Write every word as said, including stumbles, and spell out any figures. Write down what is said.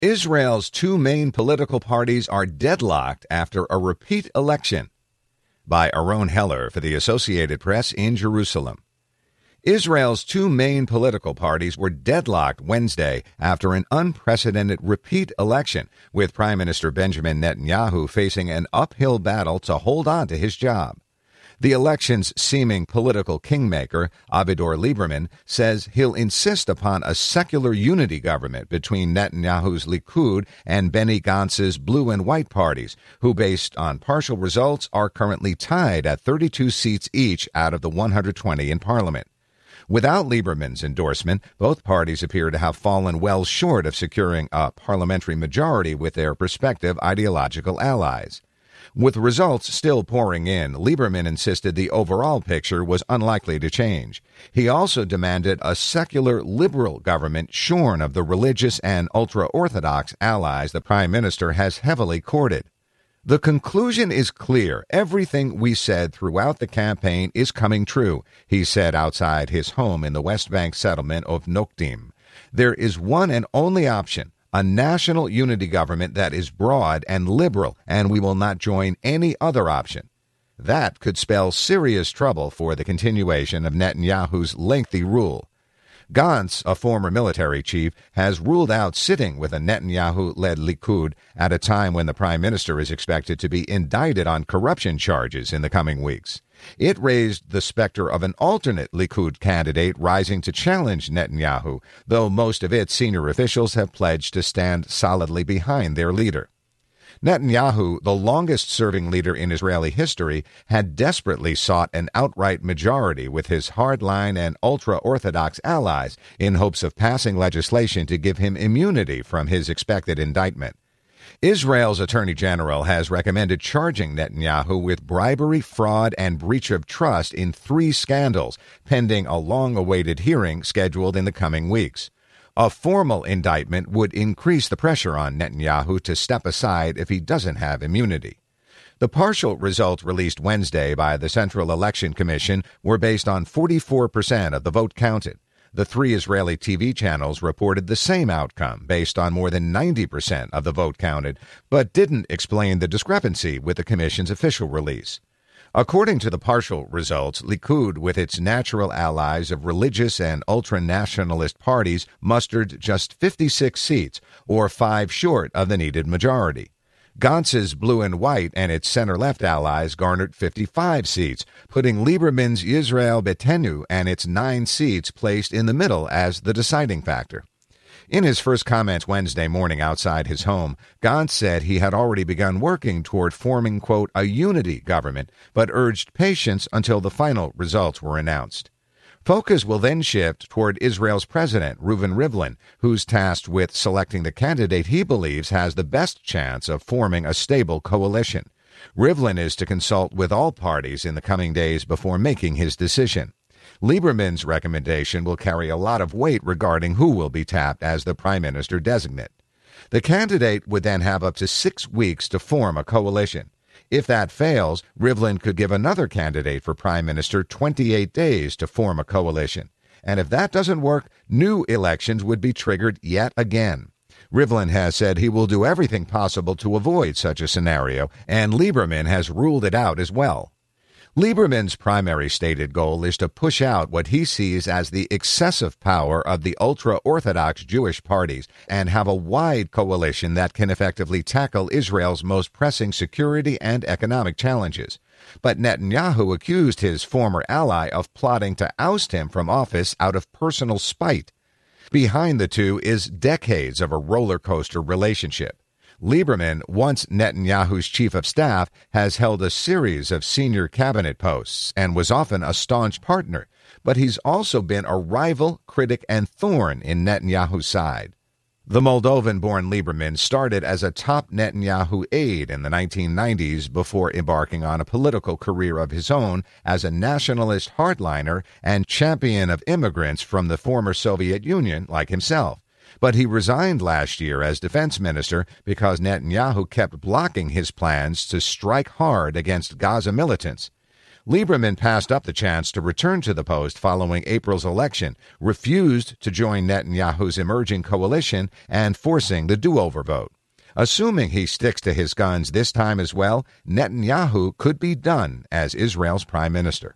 Israel's two main political parties are deadlocked after a repeat election. By Aron Heller for the Associated Press in Jerusalem. Israel's two main political parties were deadlocked Wednesday after an unprecedented repeat election, with Prime Minister Benjamin Netanyahu facing an uphill battle to hold on to his job. The election's seeming political kingmaker, Avigdor Lieberman, says he'll insist upon a secular unity government between Netanyahu's Likud and Benny Gantz's blue and white parties, who, based on partial results, are currently tied at thirty-two seats each out of the one hundred twenty in parliament. Without Lieberman's endorsement, both parties appear to have fallen well short of securing a parliamentary majority with their prospective ideological allies. With results still pouring in, Lieberman insisted the overall picture was unlikely to change. He also demanded a secular liberal government shorn of the religious and ultra-Orthodox allies the Prime Minister has heavily courted. The conclusion is clear. Everything we said throughout the campaign is coming true, he said outside his home in the West Bank settlement of Nokdim. There is one and only option, a national unity government that is broad and liberal, and we will not join any other option. That could spell serious trouble for the continuation of Netanyahu's lengthy rule. Gantz, a former military chief, has ruled out sitting with a Netanyahu-led Likud at a time when the prime minister is expected to be indicted on corruption charges in the coming weeks. It raised the specter of an alternate Likud candidate rising to challenge Netanyahu, though most of its senior officials have pledged to stand solidly behind their leader. Netanyahu, the longest-serving leader in Israeli history, had desperately sought an outright majority with his hardline and ultra-Orthodox allies in hopes of passing legislation to give him immunity from his expected indictment. Israel's Attorney General has recommended charging Netanyahu with bribery, fraud, and breach of trust in three scandals, pending a long-awaited hearing scheduled in the coming weeks. A formal indictment would increase the pressure on Netanyahu to step aside if he doesn't have immunity. The partial results released Wednesday by the Central Election Commission were based on forty-four percent of the vote counted. The three Israeli T V channels reported the same outcome based on more than ninety percent of the vote counted, but didn't explain the discrepancy with the Commission's official release. According to the partial results, Likud, with its natural allies of religious and ultra-nationalist parties, mustered just fifty-six seats, or five short of the needed majority. Gantz's blue and white and its center-left allies garnered fifty-five seats, putting Lieberman's Yisrael Beitenu and its nine seats placed in the middle as the deciding factor. In his first comments Wednesday morning outside his home, Gantz said he had already begun working toward forming, quote, a unity government, but urged patience until the final results were announced. Focus will then shift toward Israel's president, Reuven Rivlin, who's tasked with selecting the candidate he believes has the best chance of forming a stable coalition. Rivlin is to consult with all parties in the coming days before making his decision. Lieberman's recommendation will carry a lot of weight regarding who will be tapped as the prime minister designate. The candidate would then have up to six weeks to form a coalition. If that fails, Rivlin could give another candidate for prime minister twenty-eight days to form a coalition. And if that doesn't work, new elections would be triggered yet again. Rivlin has said he will do everything possible to avoid such a scenario, and Lieberman has ruled it out as well. Lieberman's primary stated goal is to push out what he sees as the excessive power of the ultra-Orthodox Jewish parties and have a wide coalition that can effectively tackle Israel's most pressing security and economic challenges. But Netanyahu accused his former ally of plotting to oust him from office out of personal spite. Behind the two is decades of a roller coaster relationship. Lieberman, once Netanyahu's chief of staff, has held a series of senior cabinet posts and was often a staunch partner, but he's also been a rival, critic, and thorn in Netanyahu's side. The Moldovan-born Lieberman started as a top Netanyahu aide in the nineteen nineties before embarking on a political career of his own as a nationalist hardliner and champion of immigrants from the former Soviet Union like himself. But he resigned last year as defense minister because Netanyahu kept blocking his plans to strike hard against Gaza militants. Lieberman passed up the chance to return to the post following April's election, refused to join Netanyahu's emerging coalition, and forcing the do-over vote. Assuming he sticks to his guns this time as well, Netanyahu could be done as Israel's prime minister.